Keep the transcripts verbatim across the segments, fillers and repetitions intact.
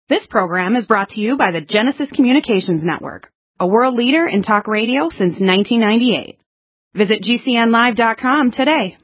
This program is brought to you by the Genesis Communications Network, a world leader in talk radio since nineteen ninety-eight. Visit G C N live dot com today.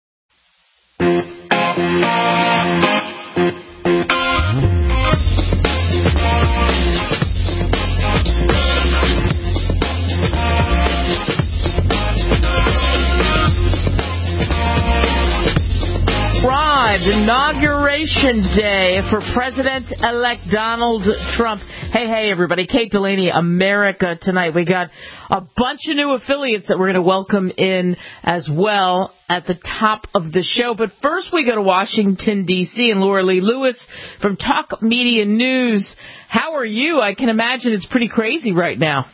Inauguration Day for President-elect Donald Trump. Hey, hey, everybody. Kate Delaney, America Tonight. We got a bunch of new affiliates that we're going to welcome in as well at the top of the show. But first, we go to Washington, D C, and Laura Lee Lewis from Talk Media News. How are you? I can imagine it's pretty crazy right now.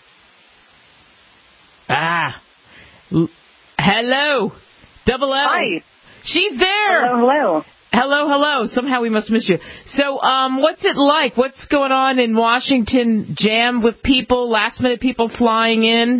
Ah. L- hello. Double L. Hi. She's there. Hello, hello. Hello, hello. Somehow we must miss you. So, um, what's it like? What's going on in Washington? Jam with people, last minute people flying in?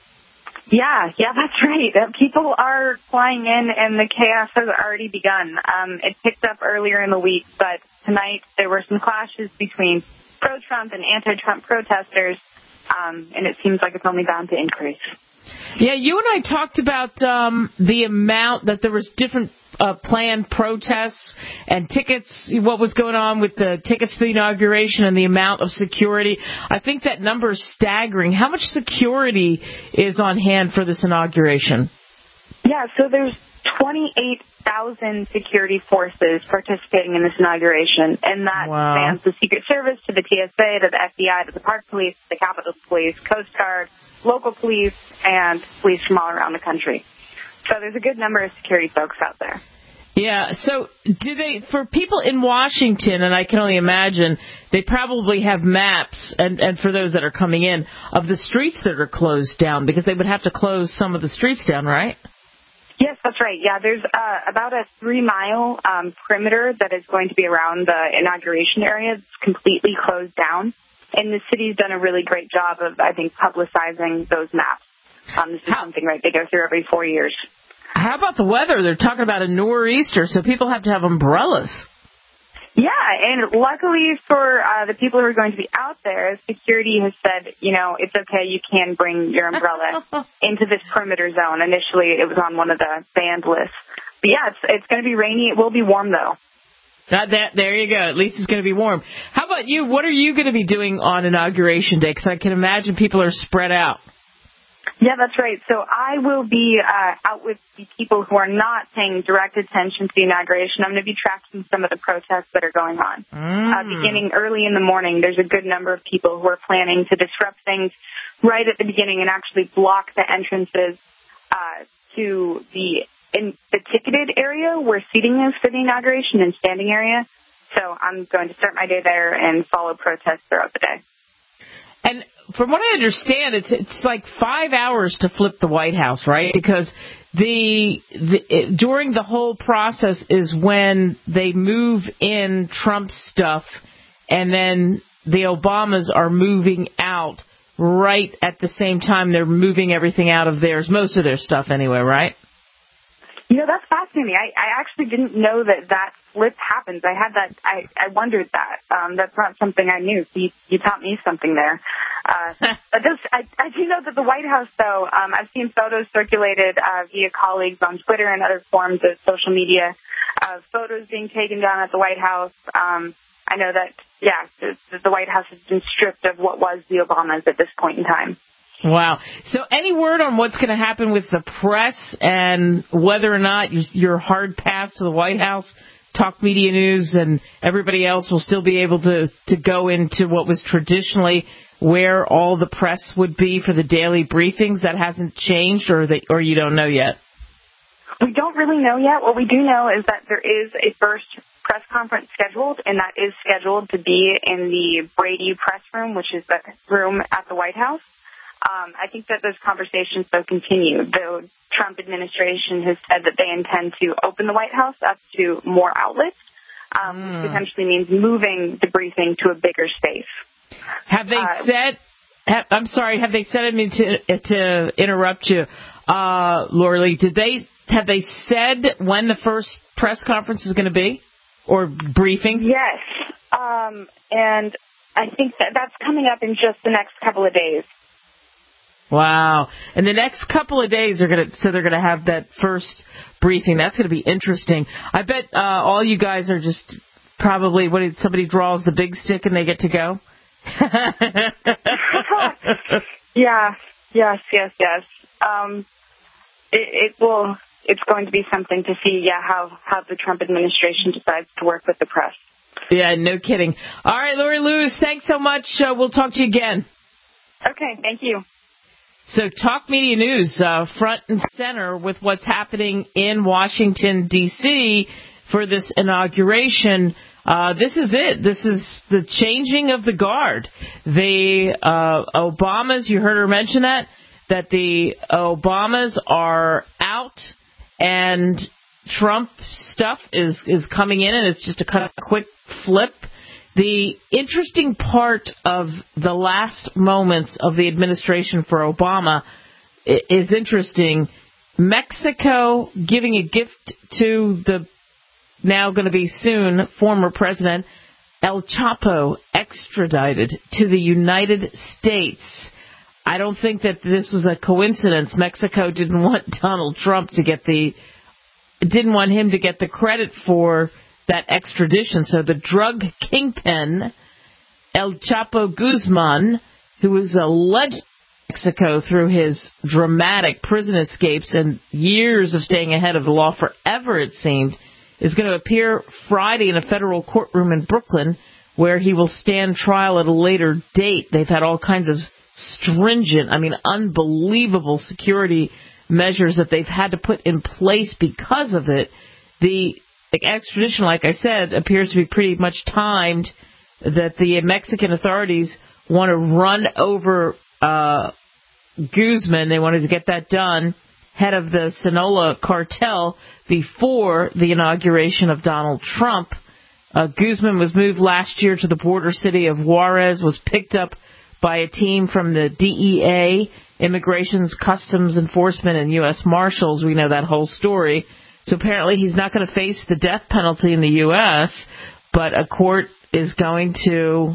Yeah, yeah, that's right. Uh, people are flying in, and the chaos has already begun. Um, it picked up earlier in the week, but tonight there were some clashes between pro-Trump and anti-Trump protesters, um, and it seems like it's only bound to increase. Yeah, you and I talked about um, the amount that there was different uh, planned protests and tickets, what was going on with the tickets to the inauguration and the amount of security. I think that number is staggering. How much security is on hand for this inauguration? Yeah, so there's twenty-eight thousand security forces participating in this inauguration, and that wow. spans the Secret Service to the T S A, to the F B I, to the Park Police, the Capitol Police, Coast Guard, local police, and police from all around the country. So there's a good number of security folks out there. Yeah, so do they, for people in Washington, and I can only imagine, they probably have maps, and, and for those that are coming in, of the streets that are closed down, because they would have to close some of the streets down, right? Yes, that's right. Yeah, there's uh, about a three-mile um, perimeter that is going to be around the inauguration area. It's completely closed down. And the city's done a really great job of, I think, publicizing those maps. Um, this is How, something, right, they go through every four years. How about the weather? They're talking about a nor'easter, so people have to have umbrellas. Yeah, and luckily for uh, the people who are going to be out there, security has said, you know, it's okay, you can bring your umbrella into this perimeter zone. Initially, it was on one of the banned lists. But yeah, it's, it's going to be rainy. It will be warm, though. That, that, there you go. At least it's going to be warm. How about you? What are you going to be doing on Inauguration Day? Because I can imagine people are spread out. Yeah, that's right. So I will be uh, out with the people who are not paying direct attention to the inauguration. I'm going to be tracking some of the protests that are going on. Mm. Uh, beginning early in the morning, there's a good number of people who are planning to disrupt things right at the beginning and actually block the entrances uh, to the in the ticketed area where seating is for the inauguration and standing area. So I'm going to start my day there and follow protests throughout the day. And from what I understand, it's it's like five hours to flip the White House, right? Because the, the it, during the whole process is when they move in Trump's stuff, and then the Obamas are moving out right at the same time they're moving everything out of theirs, most of their stuff anyway, right? You know, that's fascinating. I, I actually didn't know that that flip happens. I had that, I, I wondered that. Um, that's not something I knew. So you, you taught me something there. Uh, but this, I, I do know that the White House, though, um, I've seen photos circulated uh, via colleagues on Twitter and other forms of social media of photos being taken down at the White House. Um, I know that, yeah, the, the White House has been stripped of what was the Obamas at this point in time. Wow. So any word on what's going to happen with the press and whether or not your hard pass to the White House, Talk Media News, and everybody else will still be able to, to go into what was traditionally where all the press would be for the daily briefings? That hasn't changed, or that, or you don't know yet? We don't really know yet. What we do know is that there is a first press conference scheduled, and that is scheduled to be in the Brady press room, which is the room at the White House. Um, I think that those conversations, though, continue. The Trump administration has said that they intend to open the White House up to more outlets, um, mm. which potentially means moving the briefing to a bigger space. Have they uh, said, have, I'm sorry, have they said, I mean, to, to interrupt you, uh, Laura Lee, did they, have they said when the first press conference is going to be? or briefing? Yes, um, and I think that that's coming up in just the next couple of days. Wow. And the next couple of days are going to, so they're going to have that first briefing. That's going to be interesting. I bet uh, all you guys are just probably, what did somebody draws the big stick and they get to go? yeah, yes, yes, yes. Um, it, it will, it's going to be something to see, yeah, how, how the Trump administration decides to work with the press. Yeah, no kidding. All right, Lori Lewis, thanks so much. Uh, we'll talk to you again. Okay, thank you. So Talk Media News, uh, front and center with what's happening in Washington, D C for this inauguration. Uh, this is it. This is the changing of the guard. The uh, Obamas, you heard her mention that, that the Obamas are out and Trump stuff is, is coming in, and it's just a kind of quick flip. The interesting part of the last moments of the administration for Obama is interesting. Mexico giving a gift to the now going to be soon former president El Chapo extradited to the United States. I don't think that this was a coincidence. Mexico didn't want Donald Trump to get the, didn't want him to get the credit for that extradition. So the drug kingpin, El Chapo Guzman, who was alleged in Mexico through his dramatic prison escapes and years of staying ahead of the law forever, it seemed, is going to appear Friday in a federal courtroom in Brooklyn where he will stand trial at a later date. They've had all kinds of stringent, I mean, unbelievable security measures that they've had to put in place because of it. The The extradition, like I said, appears to be pretty much timed, that the Mexican authorities want to run over uh, Guzman. They wanted to get that done, head of the Sinaloa cartel, before the inauguration of Donald Trump. Uh, Guzman was moved last year to the border city of Juarez, was picked up by a team from the D E A, Immigrations, Customs Enforcement, and U S Marshals. We know that whole story. So apparently he's not going to face the death penalty in the U S, but a court is going to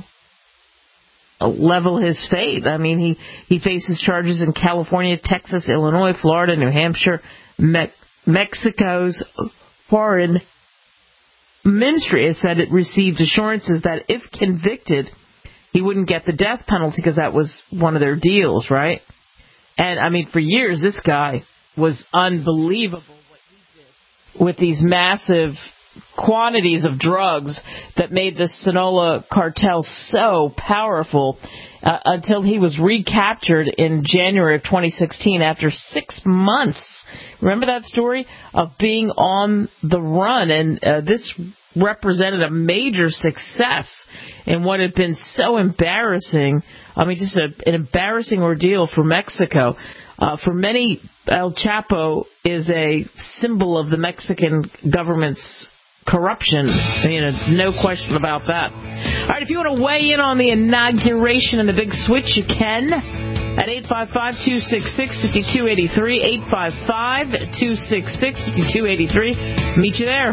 level his fate. I mean, he, he faces charges in California, Texas, Illinois, Florida, New Hampshire. Me- Mexico's foreign ministry has said it received assurances that if convicted, he wouldn't get the death penalty because that was one of their deals, right? And, I mean, for years, this guy was unbelievable with these massive quantities of drugs that made the Sinaloa cartel so powerful uh, until he was recaptured in January of twenty sixteen after six months. Remember that story of being on the run? And uh, this represented a major success in what had been so embarrassing. I mean, just a, an embarrassing ordeal for Mexico. Uh, for many, El Chapo is a symbol of the Mexican government's corruption. You know, no question about that. All right, if you want to weigh in on the inauguration and the big switch, you can at eight five five, two six six, five two eight three, eight five five, two six six, five two eight three. Meet you there.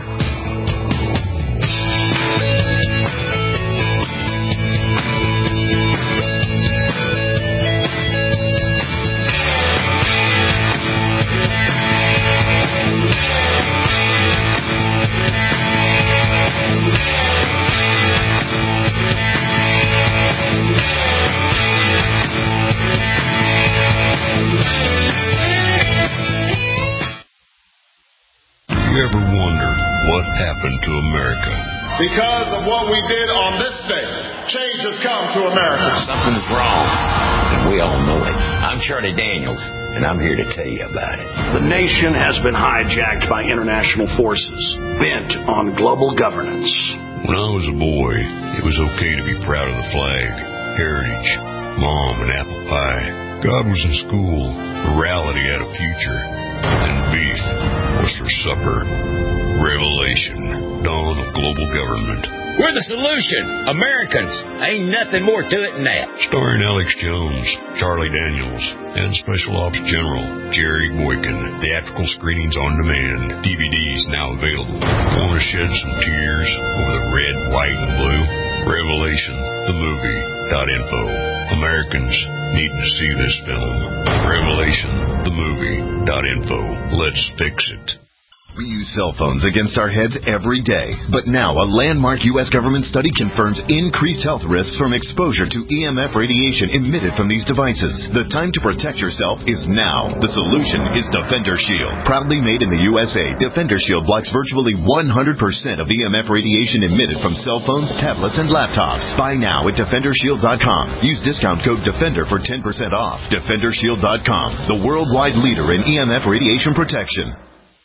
To America. Because of what we did on this day, change has come to America. Something's wrong, and we all know it. I'm Charlie Daniels, and I'm here to tell you about it. The nation has been hijacked by international forces, bent on global governance. When I was a boy, it was okay to be proud of the flag, heritage, mom, and apple pie. God was in school, morality had a future, and beef was for supper. Revelation, dawn of global government. We're the solution. Americans. Ain't nothing more to it than that. Starring Alex Jones, Charlie Daniels, and Special Ops General Jerry Boykin. Theatrical screenings on demand. D V Ds now available. Want to shed some tears over the red, white, and blue? Revelation, the movie, dot info. Americans need to see this film. Revelation, the movie, dot info. Let's fix it. We use cell phones against our heads every day, but now a landmark U S government study confirms increased health risks from exposure to E M F radiation emitted from these devices. The time to protect yourself is now. The solution is Defender Shield. Proudly made in the U S A, Defender Shield blocks virtually one hundred percent of E M F radiation emitted from cell phones, tablets, and laptops. Buy now at Defender Shield dot com. Use discount code DEFENDER for ten percent off. Defender Shield dot com, the worldwide leader in E M F radiation protection.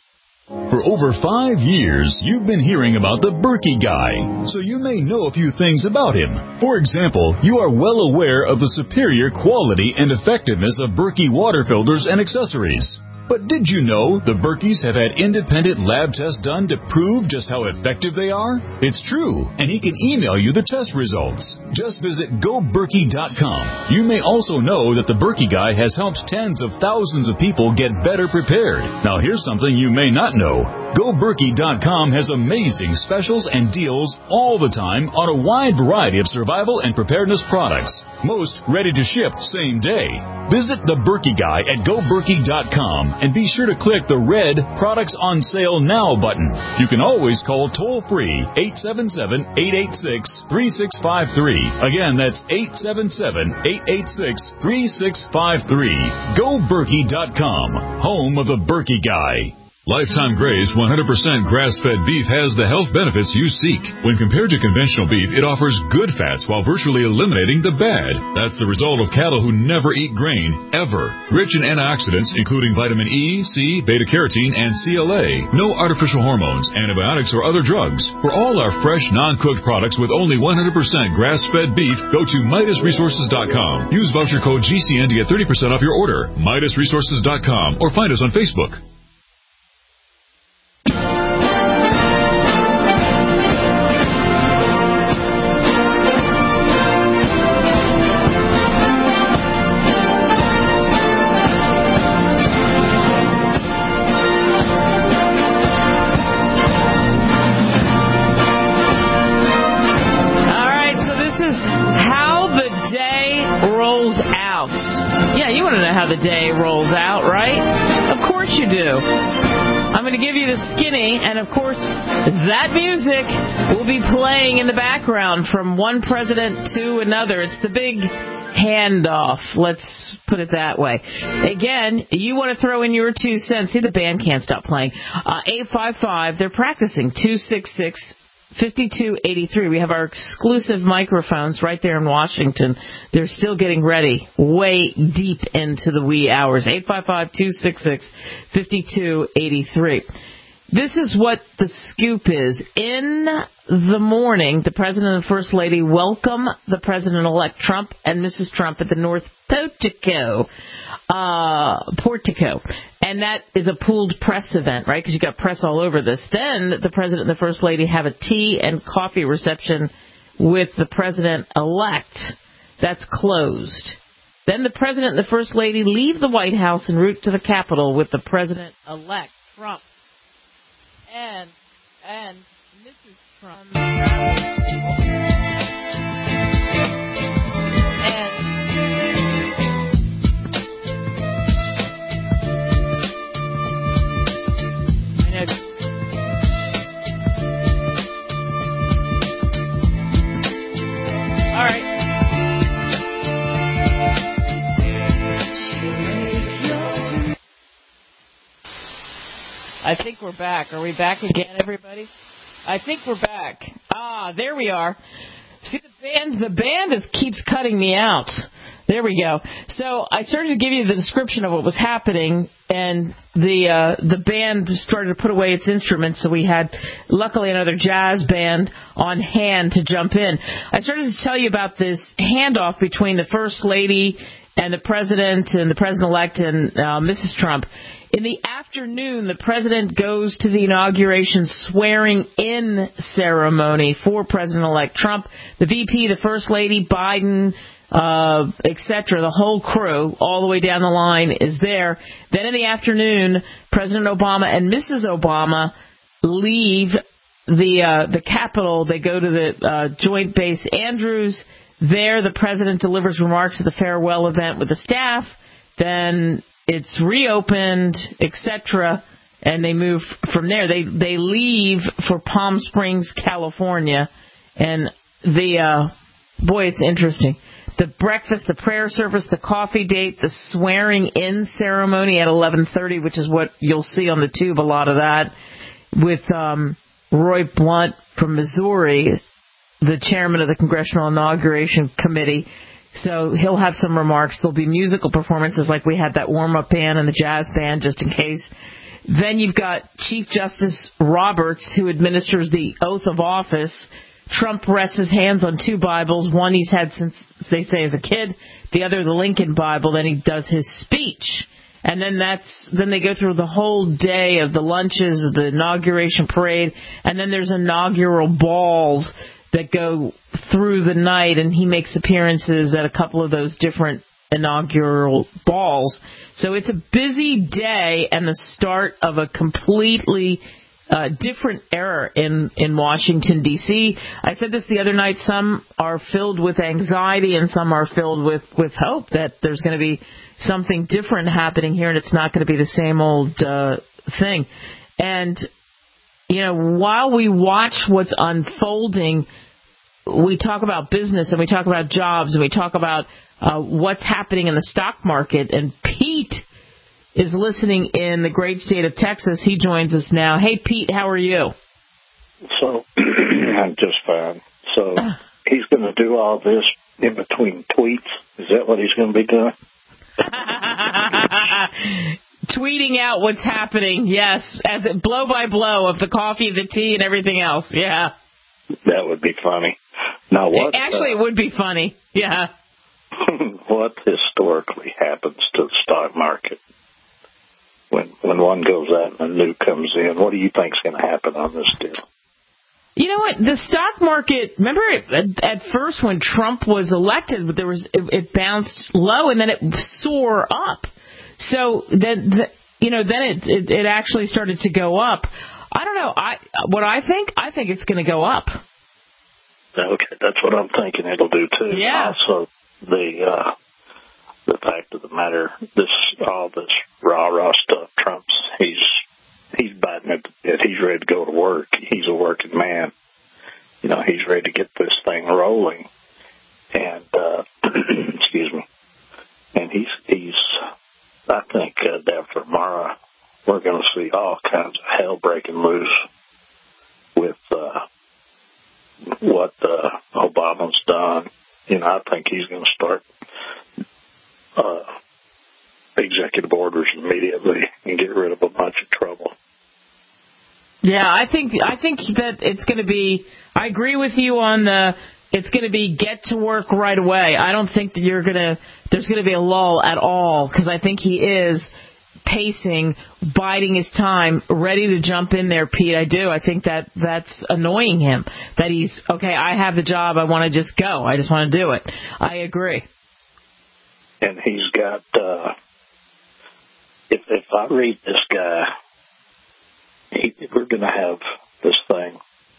For over five years, you've been hearing about the Berkey Guy, so you may know a few things about him. For example, you are well aware of the superior quality and effectiveness of Berkey water filters and accessories. But did you know the Berkeys have had independent lab tests done to prove just how effective they are? It's true, and he can email you the test results. Just visit Go Berkey dot com. You may also know that the Berkey Guy has helped tens of thousands of people get better prepared. Now here's something you may not know. Go Berkey dot com has amazing specials and deals all the time on a wide variety of survival and preparedness products. Most ready to ship same day. Visit the Berkey Guy at Go Berkey dot com and be sure to click the red Products on Sale Now button. You can always call toll-free eight seven seven, eight eight six, three six five three. Again, that's eight seven seven, eight eight six, three six five three. Go Berkey dot com, home of the Berkey Guy. Lifetime Graze one hundred percent grass-fed beef has the health benefits you seek. When compared to conventional beef, it offers good fats while virtually eliminating the bad. That's the result of cattle who never eat grain, ever. Rich in antioxidants, including vitamin E, C, beta-carotene, and C L A. No artificial hormones, antibiotics, or other drugs. For all our fresh, non-cooked products with only one hundred percent grass-fed beef, go to Midas Resources dot com. Use voucher code G C N to get thirty percent off your order. Midas Resources dot com or find us on Facebook. The day rolls out, right? Of course you do. I'm going to give you the skinny, and of course, that music will be playing in the background from one president to another. It's the big handoff, let's put it that way. Again, you want to throw in your two cents. See, the band can't stop playing. Uh, eight five five, they're practicing, two six six, five two eight three. We have our exclusive microphones right there in Washington. They're still getting ready, way deep into the wee hours. eight five five, two six six, five two eight three. This is what the scoop is. In the morning, the President and First Lady welcome the President-elect Trump and Missus Trump at the North Portico. Uh, Portico. And that is a pooled press event, right? Because you got press all over this. Then the President and the First Lady have a tea and coffee reception with the President-elect. That's closed. Then the President and the First Lady leave the White House en route to the Capitol with the President-elect Trump and and Missus Trump. All right. I think we're back. Are we back again, everybody? I think we're back. Ah, there we are. See, the band, the band is, keeps cutting me out. There we go. So I started to give you the description of what was happening, and the uh, the band started to put away its instruments, so we had, luckily, another jazz band on hand to jump in. I started to tell you about this handoff between the First Lady and the President and the President-elect and uh, Missus Trump. In the afternoon, the president goes to the inauguration swearing-in ceremony for President-elect Trump. The V P, the First Lady, Biden, uh, et cetera, the whole crew, all the way down the line, is there. Then in the afternoon, President Obama and Missus Obama leave the uh, the Capitol. They go to the uh, Joint Base Andrews. There, the president delivers remarks at the farewell event with the staff. Then it's reopened, et cetera, and they move from there. They they leave for Palm Springs, California, and the uh, boy, it's interesting. The breakfast, the prayer service, the coffee date, the swearing-in ceremony at eleven thirty, which is what you'll see on the tube, a lot of that, with um, Roy Blunt from Missouri, the chairman of the Congressional Inauguration Committee. So he'll have some remarks. There'll be musical performances like we had that warm-up band and the jazz band, just in case. Then you've got Chief Justice Roberts, who administers the oath of office. Trump rests his hands on two Bibles. One he's had since, they say, as a kid. The other, the Lincoln Bible. Then he does his speech. And then that's then they go through the whole day of the lunches, of the inauguration parade. And then there's inaugural balls that go through the night, and he makes appearances at a couple of those different inaugural balls. So it's a busy day and the start of a completely uh, different era in, in Washington, D C I said this the other night. Some are filled with anxiety and some are filled with, with hope that there's going to be something different happening here and it's not going to be the same old uh, thing. And you know, while we watch what's unfolding, we talk about business and we talk about jobs and we talk about uh, what's happening in the stock market. And Pete is listening in the great state of Texas. He joins us now. Hey, Pete, how are you? So, I'm just fine. So, he's going to do all this in between tweets? Is that what he's going to be doing? Tweeting out what's happening, yes, as it blow by blow of the coffee, the tea, and everything else, yeah. That would be funny. Now, what? Actually, uh, it would be funny, yeah. What historically happens to the stock market when when one goes out and a new comes in? What do you think is going to happen on this deal? You know what? The stock market, remember at, at first when Trump was elected, there was it, it bounced low and then it soared up. So then, the, you know, then it, it it actually started to go up. I don't know. I what I think. I think it's going to go up. Okay, that's what I'm thinking it'll do too. Yeah. Also, the uh, the fact of the matter, this all this rah rah stuff. Trump's he's he's biting it. He's ready to go to work. He's a working man. You know, he's ready to get this thing rolling. And uh, excuse me. And he's he's. I think uh, after tomorrow, we're going to see all kinds of hell breaking loose with uh, what uh, Obama's done. You know, I think he's going to start uh, executive orders immediately and get rid of a bunch of trouble. Yeah, I think I think that it's going to be. I agree with you on the. It's going to be get to work right away. I don't think that you're going to, there's going to be a lull at all because I think he is pacing, biding his time, ready to jump in there, Pete. I do. I think that that's annoying him, that he's, okay, I have the job. I want to just go. I just want to do it. I agree. And he's got, uh, if, if I read this guy, he, we're going to have this thing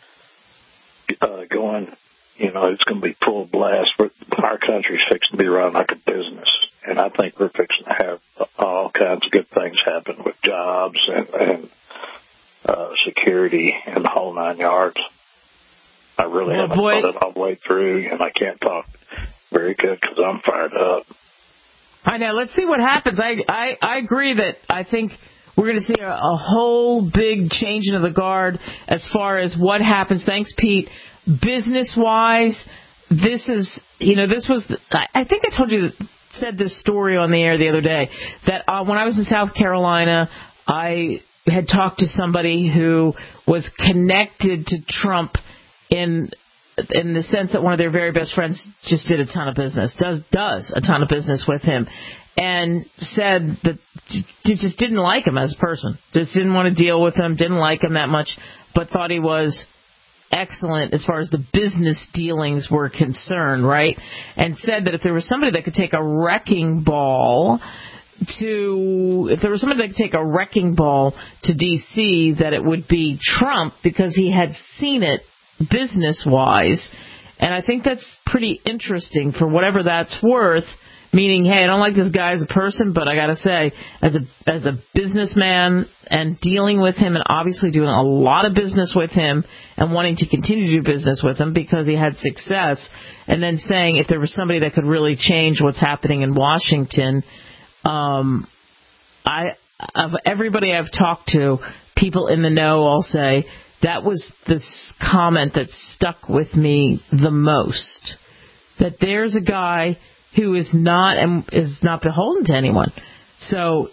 uh, going. You know, it's going to be full blast. Our country's fixing to be run like a business, and I think we're fixing to have all kinds of good things happen with jobs and, and uh, security and the whole nine yards. I really oh, haven't boy. thought it all the way through, and I can't talk very good because I'm fired up. I know. Let's see what happens. I, I, I agree that I think we're going to see a, a whole big changing of the guard as far as what happens. Thanks, Pete. Business-wise, this is, you know, this was, I think I told you, said this story on the air the other day, that uh, when I was in South Carolina, I had talked to somebody who was connected to Trump in in the sense that one of their very best friends just did a ton of business, does does a ton of business with him. and said that she just didn't like him as a person, just didn't want to deal with him, didn't like him that much, but thought he was excellent as far as the business dealings were concerned, right? And said that if there was somebody that could take a wrecking ball to, if there was somebody that could take a wrecking ball to D C, that it would be Trump, because he had seen it business-wise. And I think that's pretty interesting for whatever that's worth. Meaning, hey, I don't like this guy as a person, but I got to say, as a as a businessman and dealing with him and obviously doing a lot of business with him and wanting to continue to do business with him because he had success, and then saying if there was somebody that could really change what's happening in Washington, um, I of everybody I've talked to, people in the know all say that was the comment that stuck with me the most. That there's a guy who is not and is not beholden to anyone. So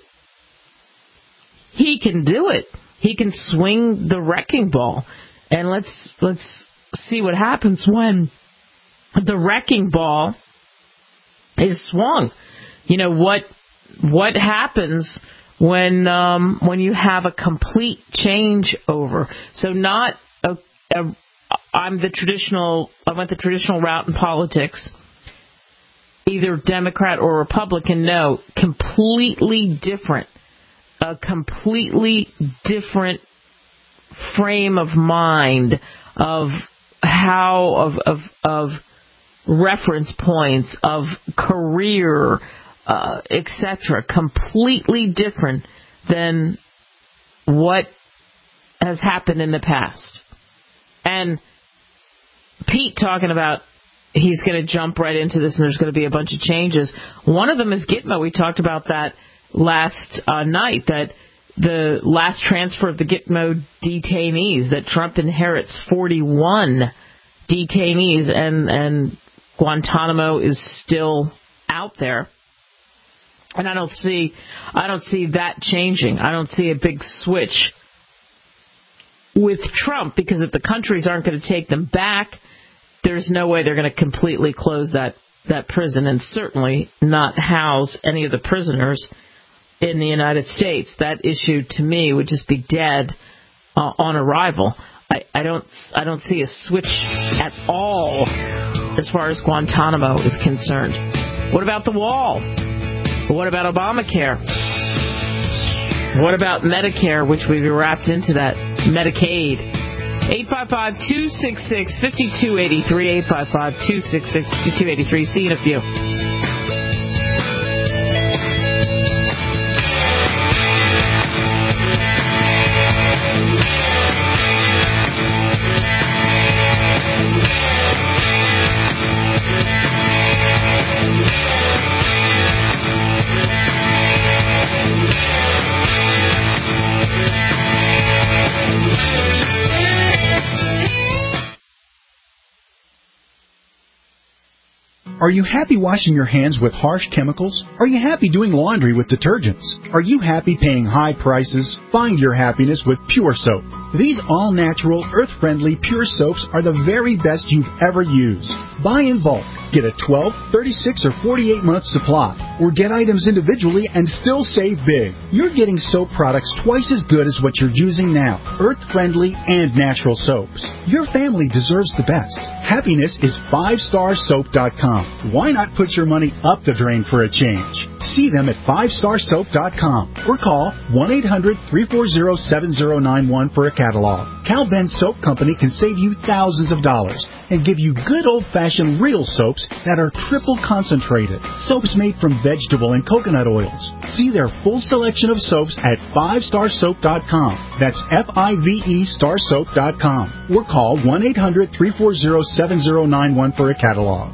he can do it. He can swing the wrecking ball. And let's let's see what happens when the wrecking ball is swung. You know, what what happens when um, when you have a complete changeover. So not a, a I'm the traditional I went the traditional route in politics. Either Democrat or Republican, no, completely different, a completely different frame of mind of how, of, of, of reference points, of career, uh, et cetera, completely different than what has happened in the past. And Pete talking about he's going to jump right into this and there's going to be a bunch of changes. One of them is Gitmo. We talked about that last uh, night, that the last transfer of the Gitmo detainees, that Trump inherits forty-one detainees, and, and Guantanamo is still out there. And I don't see, I don't see that changing. I don't see a big switch with Trump, because if the countries aren't going to take them back, there's no way they're going to completely close that, that prison, and certainly not house any of the prisoners in the United States. That issue, to me, would just be dead uh, on arrival. I, I don't I don't see a switch at all as far as Guantanamo is concerned. What about the wall? What about Obamacare? What about Medicare, which we've wrapped into that, Medicaid? eight five five, two six six, five two eight three, eight five five, two six six, five two eight three. See you in a few. Are you happy washing your hands with harsh chemicals? Are you happy doing laundry with detergents? Are you happy paying high prices? Find your happiness with Pure Soap. These all-natural, earth-friendly Pure Soaps are the very best you've ever used. Buy in bulk. Get a twelve, thirty-six, or forty-eight month supply. Or get items individually and still save big. You're getting soap products twice as good as what you're using now. Earth-friendly and natural soaps. Your family deserves the best. Happiness is five star soap dot com. Why not put your money up the drain for a change? See them at five star soap dot com or call one eight hundred, three four zero, seven zero nine one for a catalog. Cal Ben Soap Company can save you thousands of dollars and give you good old-fashioned real soaps that are triple concentrated. Soaps made from vegetable and coconut oils. See their full selection of soaps at five star soap dot com. That's F I V E star soap dot com. Or call one eight hundred, three four zero, seven zero nine one for a catalog.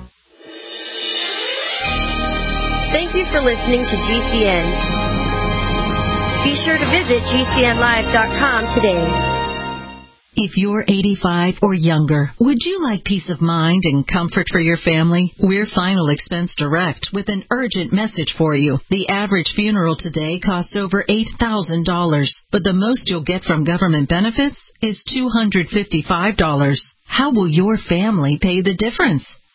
Thank you for listening to G C N. Be sure to visit G C N live dot com today. If you're eighty-five or younger, would you like peace of mind and comfort for your family? We're Final Expense Direct with an urgent message for you. The average funeral today costs over eight thousand dollars, but the most you'll get from government benefits is two hundred fifty-five dollars. How will your family pay the difference?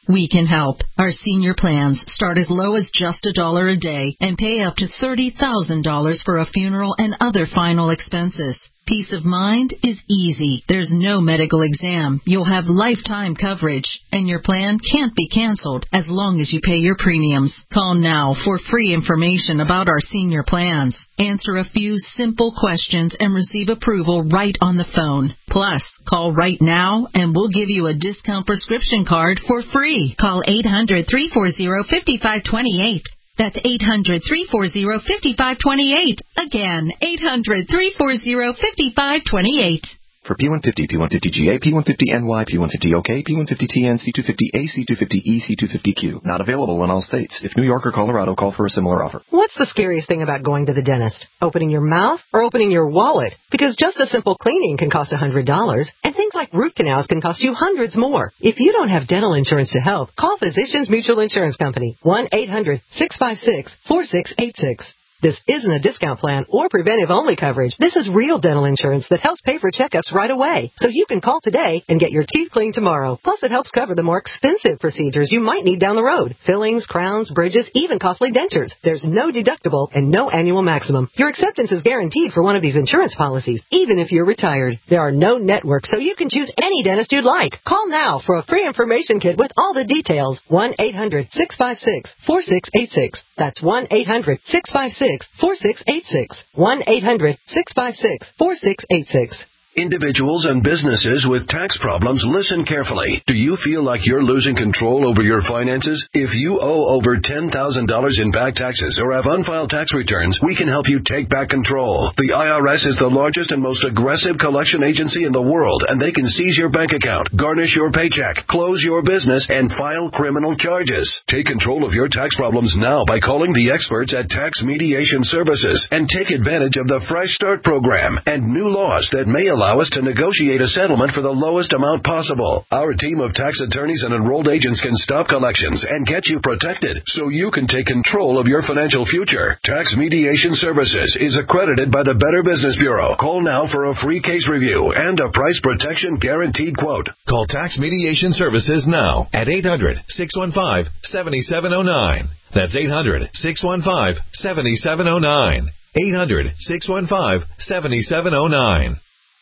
We can help. Our senior plans start as low as just a dollar a day and pay up to thirty thousand dollars for a funeral and other final expenses. Peace of mind is easy. There's no medical exam. You'll have lifetime coverage, and your plan can't be canceled as long as you pay your premiums. Call now for free information about our senior plans. Answer a few simple questions and receive approval right on the phone. Plus, call right now and we'll give you a discount prescription card for free. Call eight hundred, three four zero, five five two eight. That's eight hundred, three four zero, five five two eight. Again, eight hundred, three four zero, five five two eight. For P one fifty, P one fifty G A, P one fifty N Y, P one fifty O K, P one fifty T N, C two fifty A, C two fifty E, C two fifty Q. Not available in all states. If New York or Colorado, call for a similar offer. What's the scariest thing about going to the dentist? Opening your mouth or opening your wallet? Because just a simple cleaning can cost one hundred dollars, and things like root canals can cost you hundreds more. If you don't have dental insurance to help, call Physicians Mutual Insurance Company, one eight hundred, six five six, four six eight six. This isn't a discount plan or preventive-only coverage. This is real dental insurance that helps pay for checkups right away. So you can call today and get your teeth cleaned tomorrow. Plus, it helps cover the more expensive procedures you might need down the road. Fillings, crowns, bridges, even costly dentures. There's no deductible and no annual maximum. Your acceptance is guaranteed for one of these insurance policies, even if you're retired. There are no networks, so you can choose any dentist you'd like. Call now for a free information kit with all the details. one eight hundred, six five six, four six eight six. That's one eight hundred, six five six, four six eight six. one eight hundred, six five six, four six eight six. Individuals and businesses with tax problems, listen carefully. Do you feel like you're losing control over your finances? If you owe over ten thousand dollars in back taxes or have unfiled tax returns, we can help you take back control. The I R S is the largest and most aggressive collection agency in the world, and they can seize your bank account, garnish your paycheck, close your business, and file criminal charges. Take control of your tax problems now by calling the experts at Tax Mediation Services and take advantage of the Fresh Start program and new laws that may allow us to negotiate a settlement for the lowest amount possible. Our team of tax attorneys and enrolled agents can stop collections and get you protected so you can take control of your financial future. Tax Mediation Services is accredited by the Better Business Bureau. Call now for a free case review and a price protection guaranteed quote. Call Tax Mediation Services now at eight hundred, six one five, seven seven zero nine. That's eight hundred, six one five, seven seven zero nine. eight hundred, six one five, seven seven zero nine.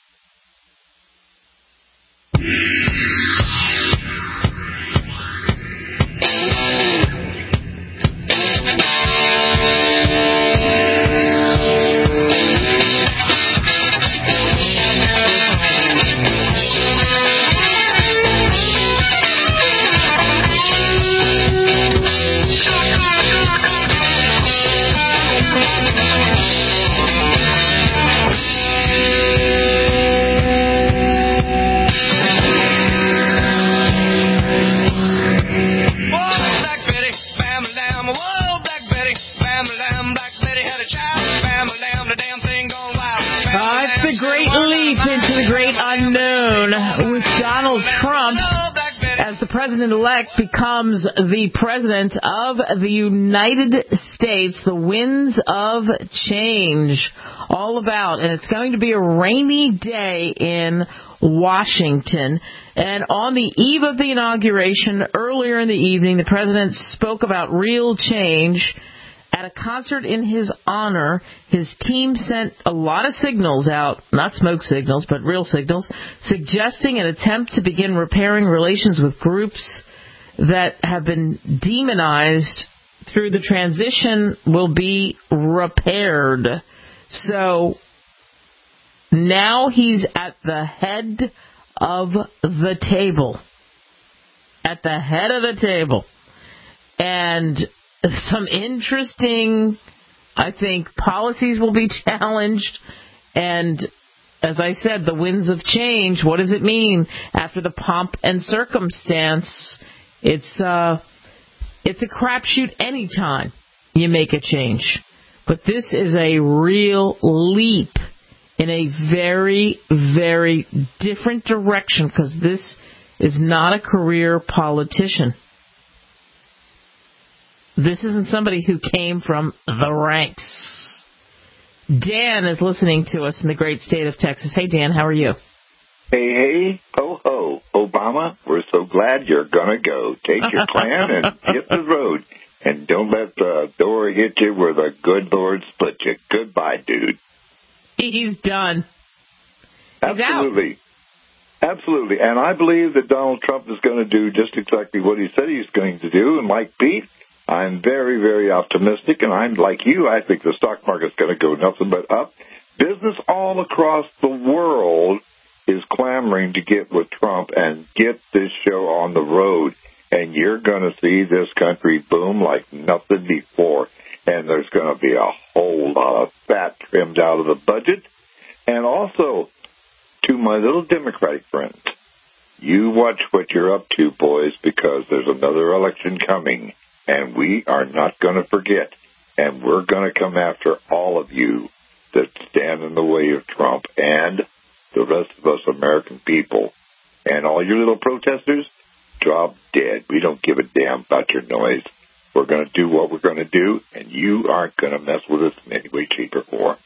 President-elect becomes the president of the United States, the winds of change, all about, and it's going to be a rainy day in Washington. And on the eve of the inauguration, earlier in the evening, the president spoke about real change. At a concert in his honor, his team sent a lot of signals out, not smoke signals, but real signals, suggesting an attempt to begin repairing relations with groups that have been demonized through the transition will be repaired. So now he's at the head of the table. At the head of the table. And some interesting, I think, policies will be challenged. And as I said, the winds of change, what does it mean after the pomp and circumstance? It's uh, it's a crapshoot anytime you make a change. But this is a real leap in a very, very different direction, because this is not a career politician. This isn't somebody who came from the ranks. Dan is listening to us in the great state of Texas. Hey, Dan, how are you? Hey, hey, ho, ho, Obama, we're so glad you're going to go. Take your plan and hit the road. And don't let the door hit you where the good Lord split you. Goodbye, dude. He's done. He's Absolutely. Out. Absolutely. And I believe that Donald Trump is going to do just exactly what he said he's going to do. And like Pete, I'm very, very optimistic. And I'm like you, I think the stock market's going to go nothing but up. Business all across the world is clamoring to get with Trump and get this show on the road. And you're going to see this country boom like nothing before. And there's going to be a whole lot of fat trimmed out of the budget. And also, to my little Democratic friends, you watch what you're up to, boys, because there's another election coming. And we are not going to forget. And we're going to come after all of you that stand in the way of Trump and the rest of us American people. And all your little protesters, drop dead. We don't give a damn about your noise. We're going to do what we're going to do, and you aren't going to mess with us in any way, shape, or form.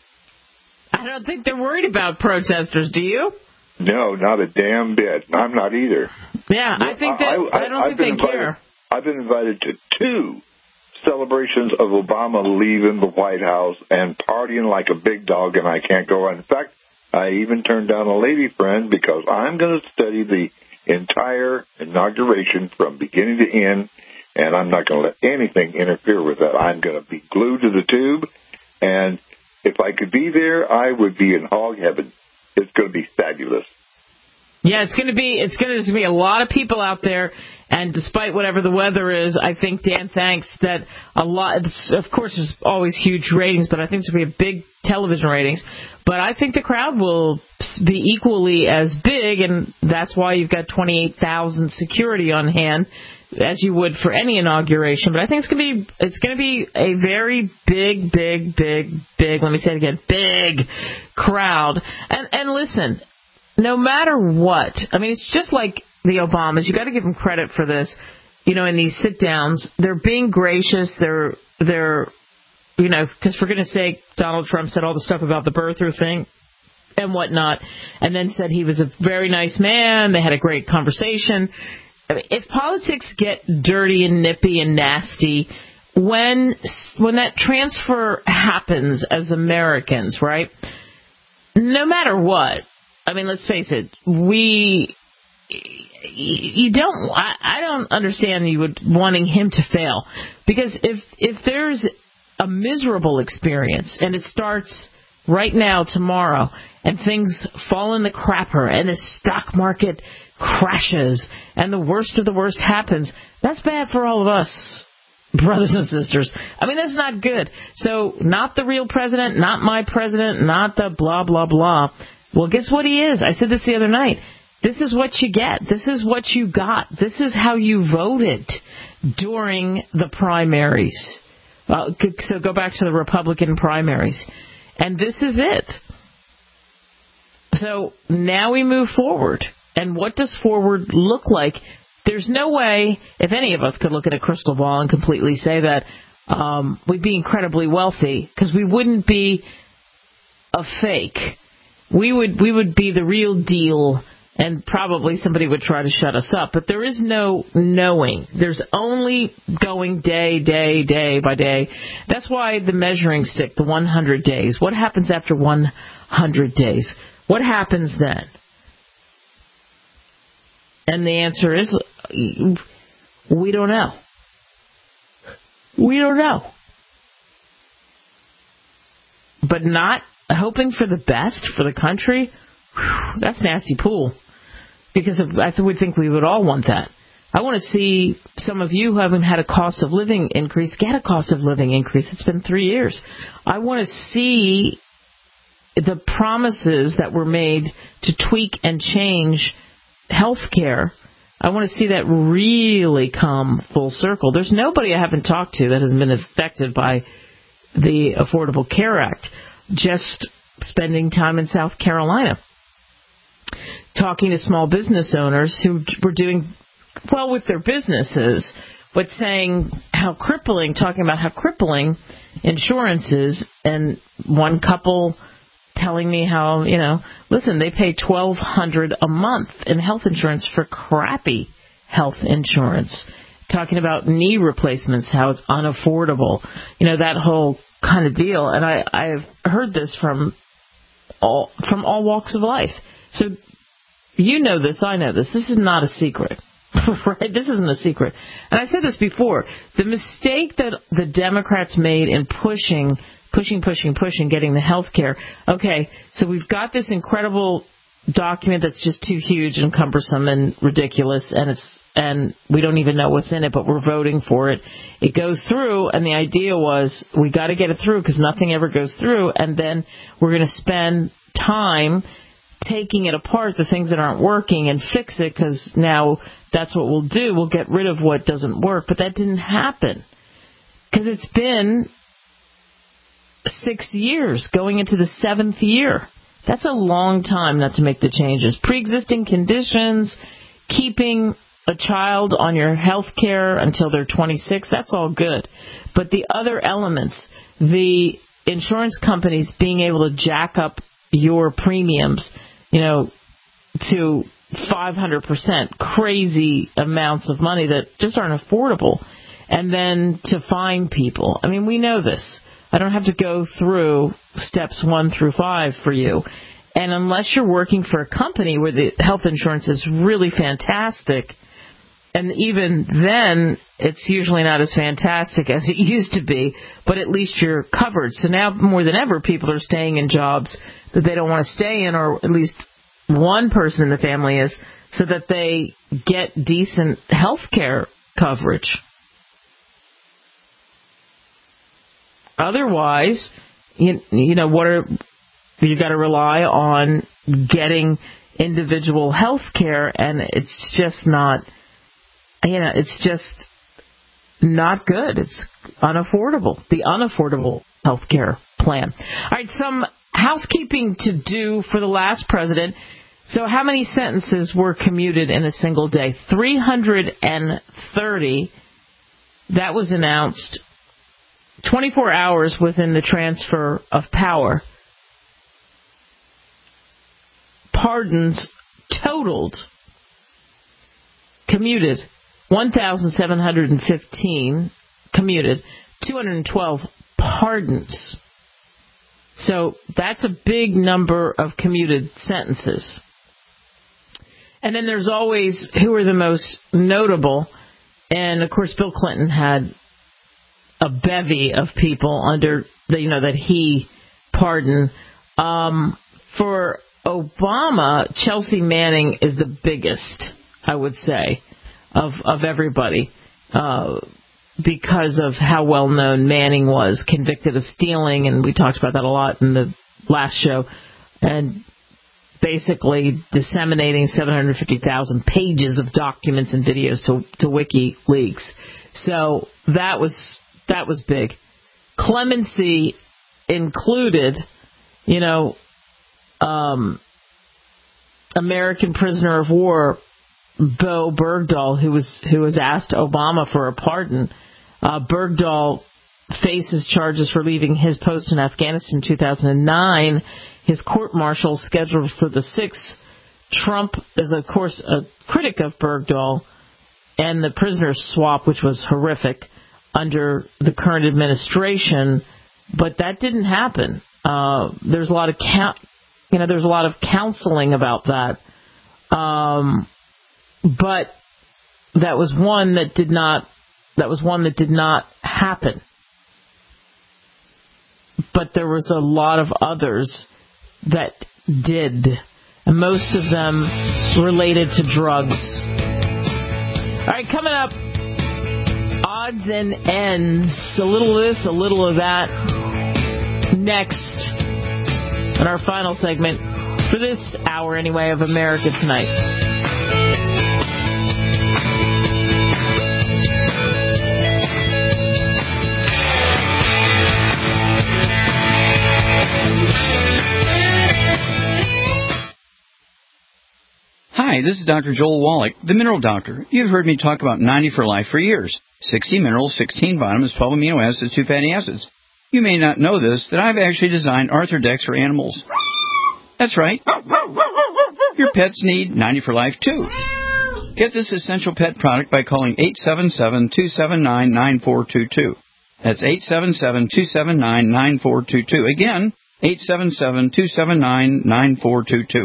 I don't think they're worried about protesters, do you? No, not a damn bit. I'm not either. Yeah, I think that, I, I, I don't I've think they invited, care. I've been invited to two celebrations of Obama leaving the White House and partying like a big dog, and I can't go. In fact, I even turned down a lady friend because I'm going to study the entire inauguration from beginning to end, and I'm not going to let anything interfere with that. I'm going to be glued to the tube, and if I could be there, I would be in hog heaven. It's going to be fabulous. Yeah, it's going to be it's going to be a lot of people out there, and despite whatever the weather is, I think Dan thinks that a lot. Of course, there's always huge ratings, but I think there's going to be big television ratings. But I think the crowd will be equally as big, and that's why you've got twenty-eight thousand security on hand, as you would for any inauguration. But I think it's going to be it's going to be a very big, big, big, big. Let me say it again, big crowd. And and listen. No matter what, I mean, it's just like the Obamas. You got to give them credit for this. You know, in these sit-downs, they're being gracious. They're, they're, you know, because for goodness sake, Donald Trump said all the stuff about the birther thing and whatnot, and then said he was a very nice man. They had a great conversation. I mean, if politics get dirty and nippy and nasty, when when that transfer happens as Americans, right? No matter what. I mean, let's face it, we, you don't, I, I don't understand you would wanting him to fail. Because if, if there's a miserable experience and it starts right now, tomorrow, and things fall in the crapper and the stock market crashes and the worst of the worst happens, that's bad for all of us, brothers and sisters. I mean, that's not good. So, not the real president, not my president, not the blah, blah, blah. Well, guess what he is? I said this the other night. This is what you get. This is what you got. This is how you voted during the primaries. Uh, so go back to the Republican primaries. And this is it. So now we move forward. And what does forward look like? There's no way, if any of us could look at a crystal ball and completely say that um, we'd be incredibly wealthy, because we wouldn't be a fake. We would we would be the real deal, and probably somebody would try to shut us up. But there is no knowing. There's only going day, day, day by day. That's why the measuring stick, the one hundred days. What happens after one hundred days? What happens then? And the answer is, we don't know. We don't know. But not hoping for the best for the country, whew, that's nasty pool. Because of, I would think we would all want that. I want to see some of you who haven't had a cost of living increase get a cost of living increase. It's been three years. I want to see the promises that were made to tweak and change health care. I want to see that really come full circle. There's nobody I haven't talked to that has been affected by the Affordable Care Act. Just spending time in South Carolina, talking to small business owners who were doing well with their businesses, but saying how crippling, talking about how crippling insurance is. And one couple telling me how, you know, listen, they pay twelve hundred dollars a month in health insurance for crappy health insurance. Talking about knee replacements, how it's unaffordable, you know, that whole kind of deal. And I, I've heard this from all from all walks of life. So you know this, I know this. This is not a secret, right? This isn't a secret. And I said this before. The mistake that the Democrats made in pushing, pushing, pushing, pushing, getting the health care. Okay, so we've got this incredible document that's just too huge and cumbersome and ridiculous, and it's and we don't even know what's in it, but we're voting for it. It goes through, and the idea was we got to get it through because nothing ever goes through, and then we're going to spend time taking it apart, the things that aren't working, and fix it because now that's what we'll do. We'll get rid of what doesn't work, but that didn't happen because it's been six years going into the seventh year. That's a long time not to make the changes. Pre-existing conditions, keeping a child on your health care until they're twenty-six, that's all good. But the other elements, the insurance companies being able to jack up your premiums, you know, to five hundred percent, crazy amounts of money that just aren't affordable, and then to fine people. I mean, we know this. I don't have to go through steps one through five for you. And unless you're working for a company where the health insurance is really fantastic, and even then it's usually not as fantastic as it used to be, but at least you're covered. So now more than ever, people are staying in jobs that they don't want to stay in, or at least one person in the family is, so that they get decent health care coverage. Otherwise, you, you know, what are you got to rely on getting individual health care, and it's just not, you know, it's just not good. It's unaffordable. The unaffordable health care plan. All right, some housekeeping to do for the last president. So how many sentences were commuted in a single day? three hundred thirty. That was announced twenty-four hours within the transfer of power. Pardons totaled, commuted, one thousand seven hundred fifteen, commuted, two hundred twelve pardons. So that's a big number of commuted sentences. And then there's always who are the most notable. And, of course, Bill Clinton had a bevy of people under the, you know, that he pardoned. Um, for Obama, Chelsea Manning is the biggest, I would say, of of everybody, uh, because of how well known Manning was, convicted of stealing, and we talked about that a lot in the last show, and basically disseminating seven hundred fifty thousand pages of documents and videos to to WikiLeaks. So that was that was big. Clemency included, you know, um, American prisoner of war Bo Bergdahl, who was who was asked Obama for a pardon. Uh, Bergdahl faces charges for leaving his post in Afghanistan in two thousand nine. His court-martial scheduled for the sixth. Trump is, of course, a critic of Bergdahl and the prisoner swap, which was horrific under the current administration. But that didn't happen. Uh, there's a lot of count, you know, there's a lot of counseling about that. Um, but that was one that did not. That was one that did not happen. But there was a lot of others that did, and most of them related to drugs. All right, coming up, odds and ends. A little of this, a little of that. Next, in our final segment, for this hour anyway, of America Tonight. Hi, this is Doctor Joel Wallach, the Mineral Doctor. You've heard me talk about ninety for Life for years. sixty minerals, sixteen vitamins, twelve amino acids, two fatty acids. You may not know this, that I've actually designed Arthrodex for animals. That's right. Your pets need ninety for Life, too. Get this essential pet product by calling eight seven seven, two seven nine, nine four two two. That's eight seven seven, two seven nine, nine four two two. Again, eight seven seven, two seven nine, nine four two two.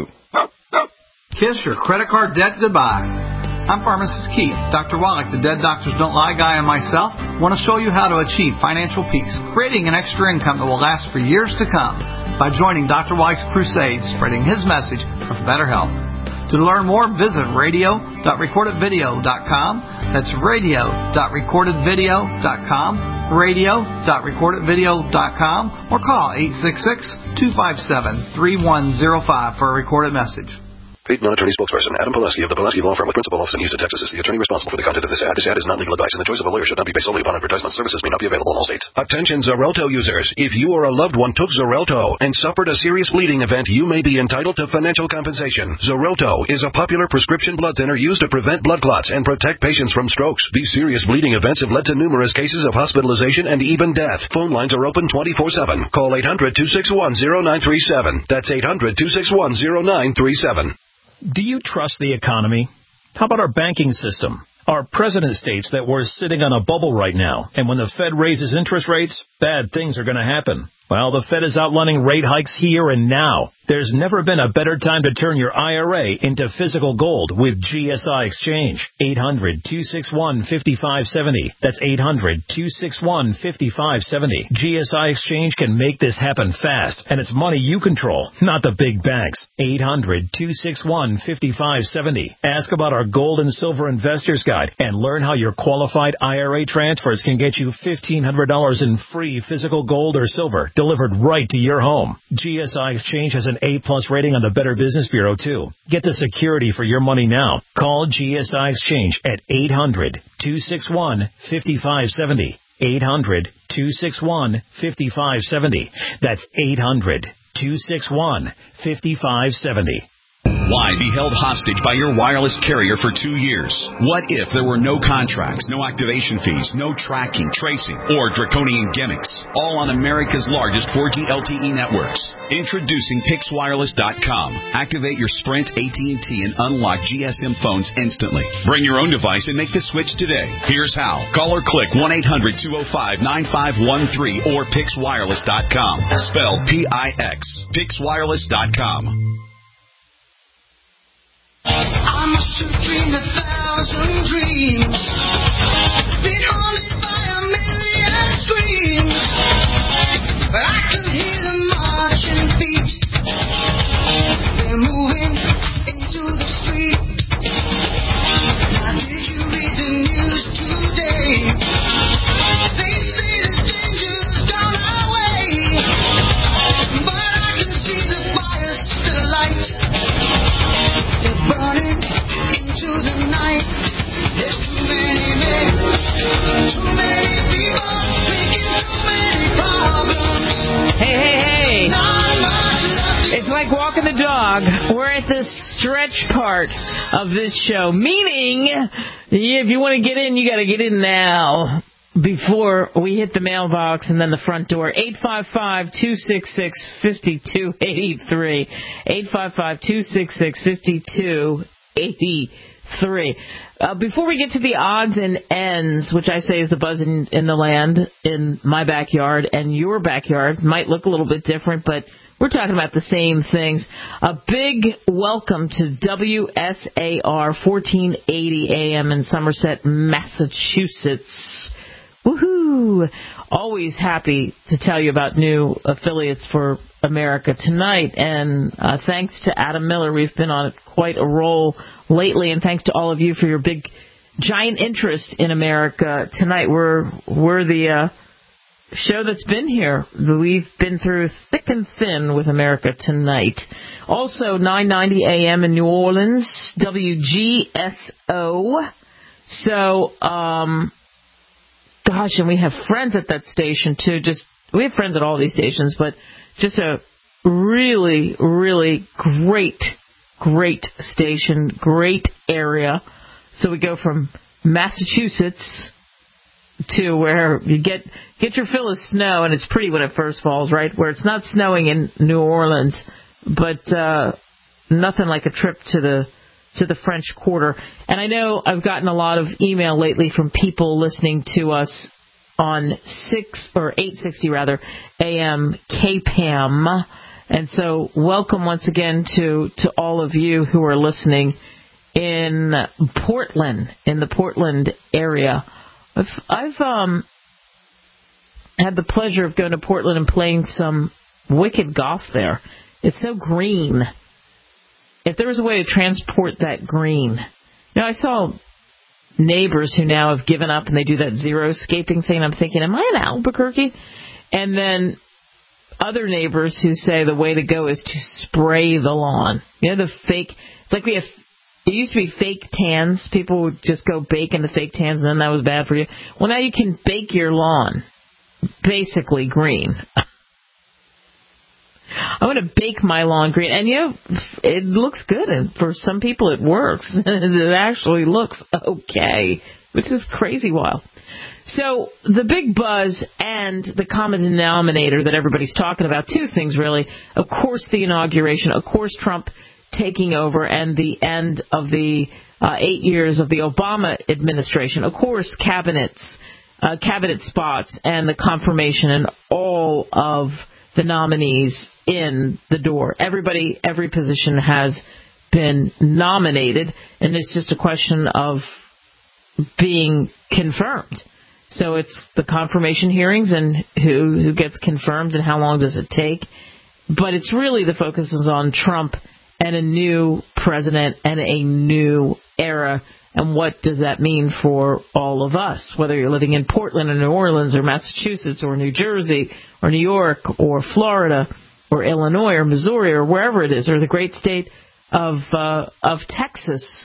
Kiss your credit card debt goodbye. I'm Pharmacist Keith. Doctor Wallach, the Dead Doctors Don't Lie guy, and myself want to show you how to achieve financial peace, creating an extra income that will last for years to come by joining Doctor Wallach's crusade, spreading his message of better health. To learn more, visit radio dot recorded video dot com. That's radio dot recorded video dot com, radio dot recorded video dot com, or call eight six six, two five seven, three one zero five for a recorded message. Paid non-attorney spokesperson Adam Pileski of the Pileski Law Firm with principal office in Houston, Texas is the attorney responsible for the content of this ad. This ad is not legal advice, and the choice of a lawyer should not be based solely upon advertisement. Services may not be available in all states. Attention Xarelto users. If you or a loved one took Xarelto and suffered a serious bleeding event, you may be entitled to financial compensation. Xarelto is a popular prescription blood thinner used to prevent blood clots and protect patients from strokes. These serious bleeding events have led to numerous cases of hospitalization and even death. Phone lines are open twenty-four seven. Call eight hundred, two six one, zero nine three seven. That's eight hundred, two six one, zero nine three seven. Do you trust the economy? How about our banking system? Our president states that we're sitting on a bubble right now, and when the Fed raises interest rates, bad things are going to happen. Well, the Fed is outlining rate hikes here and now. There's never been a better time to turn your I R A into physical gold with G S I Exchange. eight hundred, two six one, five five seven zero. That's eight hundred, two six one, five five seven zero. G S I Exchange can make this happen fast, and it's money you control, not the big banks. eight hundred, two six one, five five seven zero. Ask about our Gold and Silver Investors Guide and learn how your qualified I R A transfers can get you fifteen hundred dollars in free physical gold or silver delivered right to your home. G S I Exchange has an A-plus rating on the Better Business Bureau, too. Get the security for your money now. Call G S I Exchange at eight hundred, two six one, five five seven zero. eight hundred, two six one, five five seven zero. That's eight hundred, two six one, five five seven zero. Why be held hostage by your wireless carrier for two years? What if there were no contracts, no activation fees, no tracking, tracing, or draconian gimmicks? All on America's largest four G L T E networks. Introducing Pix Wireless dot com. Activate your Sprint, A T and T, and unlock G S M phones instantly. Bring your own device and make the switch today. Here's how. Call or click one eight hundred, two oh five, nine five one three or Pix Wireless dot com. Spell P I X. Pix Wireless dot com. I must have dreamed a thousand dreams, been haunted by a million screams, but I could hear them marching feet. They're moving into the street. Now did you read the news today? They say the danger's gone our way, but I can see the fire still light. Burning into the night. There's too many men, too many people, making too many problems. Hey, hey, hey. It's like walking the dog. We're at the stretch part of this show, meaning if you want to get in, you got to get in now before we hit the mailbox and then the front door. eight five five, two six six, five two eight three. eight five five, two six six, five two eight three. Uh, before we get to the odds and ends, which I say is the buzz in, in the land in my backyard and your backyard, might look a little bit different, but we're talking about the same things. A big welcome to W S A R fourteen eighty A M in Somerset, Massachusetts. Woohoo! Always happy to tell you about new affiliates for America Tonight. And uh, thanks to Adam Miller, we've been on quite a roll lately. And thanks to all of you for your big, giant interest in America Tonight. We're we're the uh, show that's been here. We've been through thick and thin with America Tonight. Also, nine ninety A M in New Orleans, W G S O. So, um... Gosh, and we have friends at that station, too. Just we have friends at all these stations, but just a really, really great, great station, great area. So we go from Massachusetts to where you get get your fill of snow, and it's pretty when it first falls, right? Where it's not snowing in New Orleans, but uh, nothing like a trip to the to the French Quarter. And I know I've gotten a lot of email lately from people listening to us on six or eight sixty rather A M K P A M, and so welcome once again to to all of you who are listening in Portland, in the Portland area. I've, I've um had the pleasure of going to Portland and playing some wicked golf there. It's so green. If there was a way to transport that green, you know, I saw neighbors who now have given up and they do that zero-scaping thing. I'm thinking, am I in Albuquerque? And then other neighbors who say the way to go is to spray the lawn. You know, the fake, it's like we have, it used to be fake tans. People would just go bake into fake tans and then that was bad for you. Well, now you can bake your lawn basically green. I'm going to bake my lawn green. And, you know, it looks good. And for some people, it works. It actually looks okay, which is crazy wild. So the big buzz and the common denominator that everybody's talking about, two things really. Of course, the inauguration. Of course, Trump taking over and the end of the uh, eight years of the Obama administration. Of course, cabinets, uh, cabinet spots and the confirmation and all of the nominees in the door. Everybody, every position has been nominated, and it's just a question of being confirmed. So it's the confirmation hearings and who who gets confirmed and how long does it take. But it's really the focus is on Trump and a new president and a new era. And what does that mean for all of us, whether you're living in Portland or New Orleans or Massachusetts or New Jersey or New York or Florida or Illinois or Missouri or wherever it is, or the great state of uh, of Texas,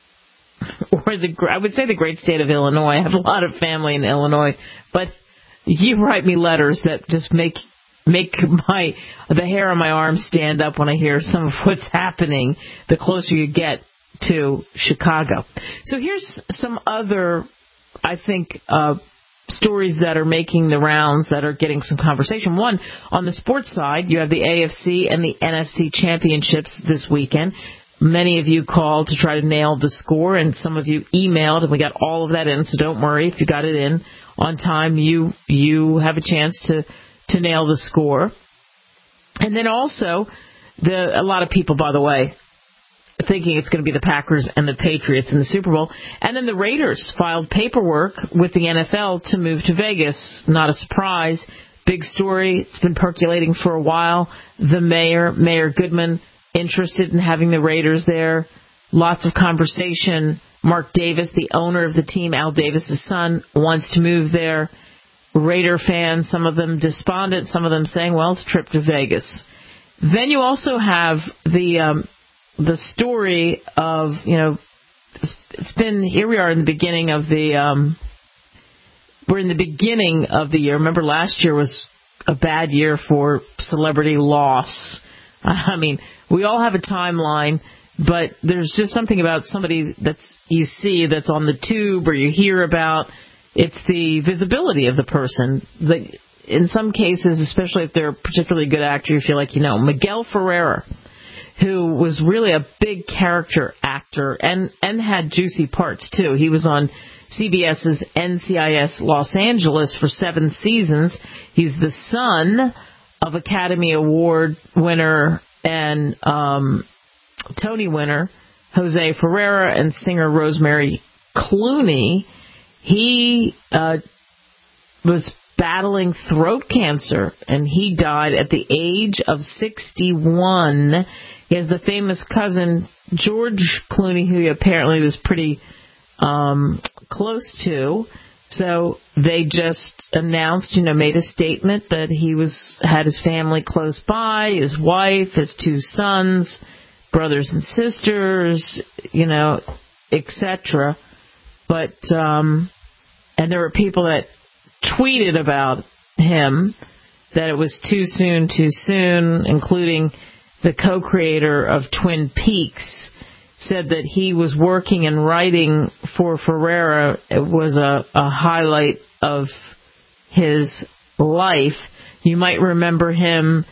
or the I would say the great state of Illinois. I have a lot of family in Illinois, but you write me letters that just make make my the hair on my arm stand up when I hear some of what's happening. The closer you get to Chicago. So here's some other, I think, uh, stories that are making the rounds that are getting some conversation. One, on the sports side, you have the A F C and the N F C championships this weekend. Many of you called to try to nail the score, and some of you emailed, and we got all of that in, so don't worry. If you got it in on time, you you have a chance to, to nail the score. And then also, the a lot of people, by the way, thinking it's going to be the Packers and the Patriots in the Super Bowl. And then the Raiders filed paperwork with the N F L to move to Vegas. Not a surprise. Big story. It's been percolating for a while. The mayor, Mayor Goodman, interested in having the Raiders there. Lots of conversation. Mark Davis, the owner of the team, Al Davis' son, wants to move there. Raider fans, some of them despondent, some of them saying, well, it's a trip to Vegas. Then you also have the... Um, the story of, you know, it's been, here we are in the beginning of the, um, we're in the beginning of the year. Remember last year was a bad year for celebrity loss. I mean, we all have a timeline, but there's just something about somebody that's, you see that's on the tube or you hear about, it's the visibility of the person. The, in some cases, especially if they're a particularly good actor, you feel like you know. Miguel Ferreira, who was really a big character actor and, and had juicy parts, too. He was on CBS's N C I S Los Angeles for seven seasons. He's the son of Academy Award winner and um, Tony winner Jose Ferreira and singer Rosemary Clooney. He uh, was battling throat cancer, and he died at the age of sixty-one. He has the famous cousin, George Clooney, who he apparently was pretty um, close to. So they just announced, you know, made a statement that he was had his family close by, his wife, his two sons, brothers and sisters, you know, et cetera. But, um, and there were people that tweeted about him that it was too soon, too soon, including the co-creator of Twin Peaks, said that he was working and writing for Ferreira. It was a, a highlight of his life. You might remember him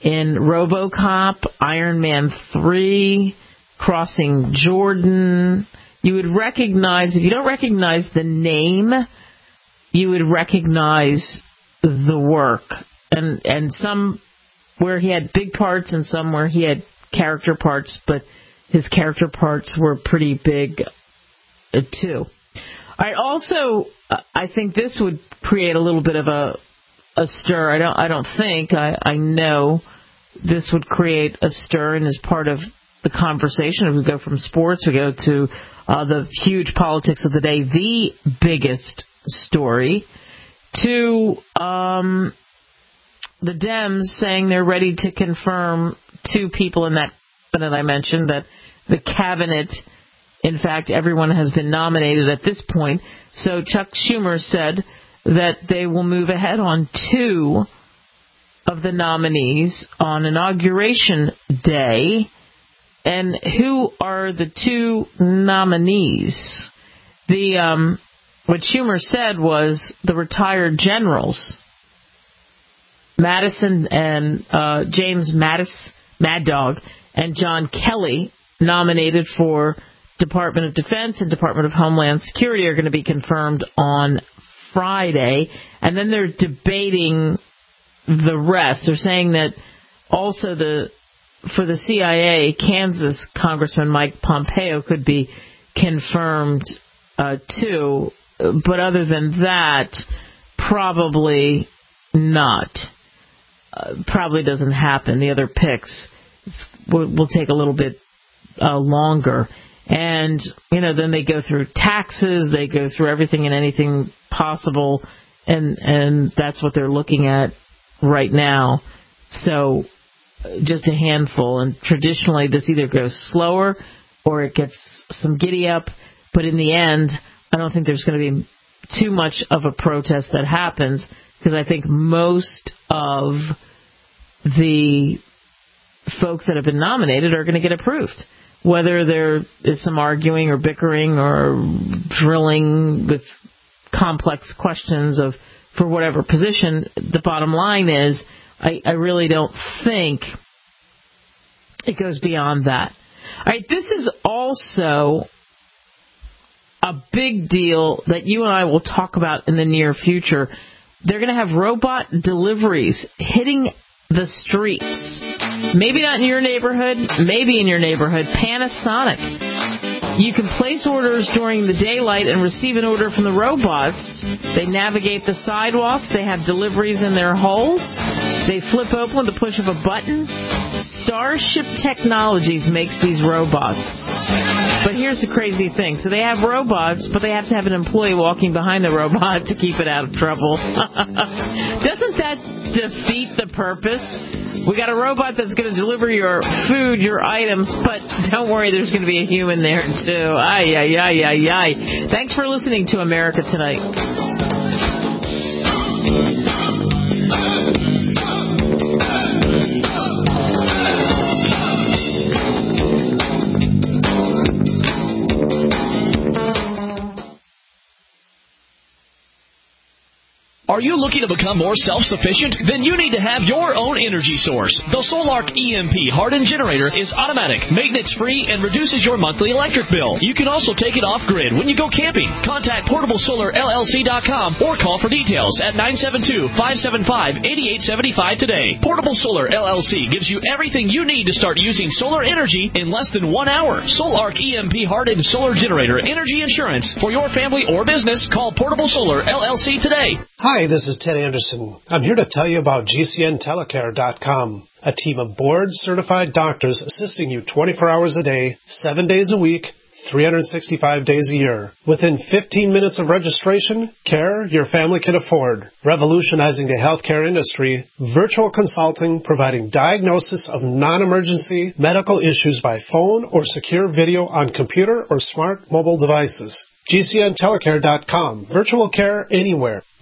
in RoboCop, Iron Man three, Crossing Jordan. You would recognize, if you don't recognize the name, you would recognize the work. And and some where he had big parts and some where he had character parts, but his character parts were pretty big uh, too. I also, uh, I think this would create a little bit of a a stir. I don't I don't think, I, I know this would create a stir and is part of the conversation. If we go from sports, we go to uh, the huge politics of the day, the biggest story, to um, the Dems saying they're ready to confirm two people in that that I mentioned, that the cabinet, in fact, everyone has been nominated at this point. So Chuck Schumer said that they will move ahead on two of the nominees on Inauguration Day. And who are the two nominees? The um, what Schumer said was the retired generals, Madison and uh, James Mattis, Mad Dog, and John Kelly, nominated for Department of Defense and Department of Homeland Security, are going to be confirmed on Friday. And then they're debating the rest. They're saying that also the for the C I A, Kansas Congressman Mike Pompeo could be confirmed uh, too. But other than that, probably not. Uh, probably doesn't happen. The other picks will, will take a little bit uh, longer. And, you know, then they go through taxes, they go through everything and anything possible, and and that's what they're looking at right now. So just a handful, and traditionally this either goes slower or it gets some giddy up, but in the end, I don't think there's going to be too much of a protest that happens, because I think most of the folks that have been nominated are going to get approved. Whether there is some arguing or bickering or drilling with complex questions of for whatever position, the bottom line is I, I really don't think it goes beyond that. All right, this is also a big deal that you and I will talk about in the near future. They're going to have robot deliveries hitting the streets. Maybe not in your neighborhood, maybe in your neighborhood. Panasonic. You can place orders during the daylight and receive an order from the robots. They navigate the sidewalks. They have deliveries in their holes. They flip open with the push of a button. Starship Technologies makes these robots. But here's the crazy thing. So they have robots, but they have to have an employee walking behind the robot to keep it out of trouble. Doesn't that defeat the purpose? We got a robot that's going to deliver your food, your items, but don't worry, there's going to be a human there too. Ay, ay, ay, ay, ay. Thanks for listening to America Tonight. Are you looking to become more self-sufficient? Then you need to have your own energy source. The Solark E M P hardened generator is automatic, maintenance-free, and reduces your monthly electric bill. You can also take it off-grid when you go camping. Contact portable solar L L C dot com or call for details at nine seven two, five seven five, eight eight seven five today. Portable Solar L L C gives you everything you need to start using solar energy in less than one hour. Solark E M P hardened solar generator energy insurance for your family or business. Call Portable Solar L L C today. Hi, this is Ted Anderson. I'm here to tell you about G C N telecare dot com, a team of board-certified doctors assisting you twenty-four hours a day, seven days a week, three hundred sixty-five days a year. Within fifteen minutes of registration, care your family can afford. Revolutionizing the healthcare industry, virtual consulting providing diagnosis of non-emergency medical issues by phone or secure video on computer or smart mobile devices. G C N telecare dot com. Virtual care anywhere.